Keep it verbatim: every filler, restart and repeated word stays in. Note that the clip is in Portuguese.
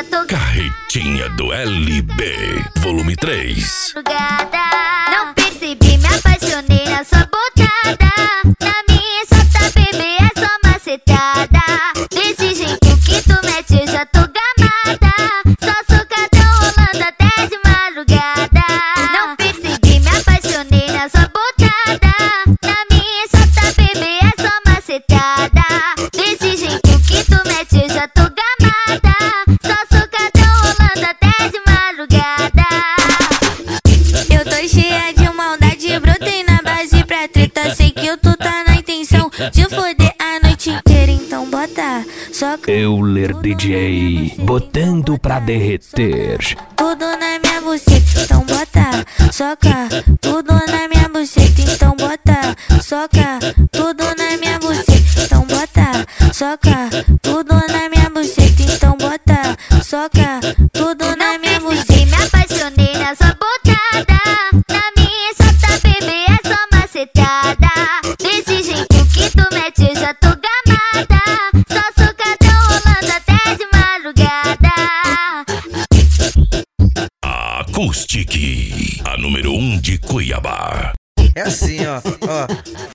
tô Carretinha do L B, volume três. Não percebi, me apaixonei na sua botada. Na minha chata, bebê, é só macetada. Desse jeito que tu mete, eu já tô gamada. Só socadão rolando até de madrugada. Não percebi, me apaixonei na sua botada. Na minha chata, bebê, é só macetada. Desse jeito que tu mete, eu já tô gamada. Só socadão rolando até de madrugada. Eu tô cheia de maldade, brotei na base pra treta. Sei que tu tá na intenção de foder a noite inteira, então bota só Euler D J, botando pra derreter. tudo na minha buceta, então bota soca tudo na minha buceta, então bota soca tudo na minha buceta, então bota soca tudo na minha buceta, então bota soca tudo na minha buceta. Percebi, me apaixonei na sua botada. Na minha chata, bebê, é só macetada. Desse jeito que tu mete, eu já tô gamada. Só socadão rolando até de madrugada. Acoustic, a número um de Cuiabá. É assim, ó, ó.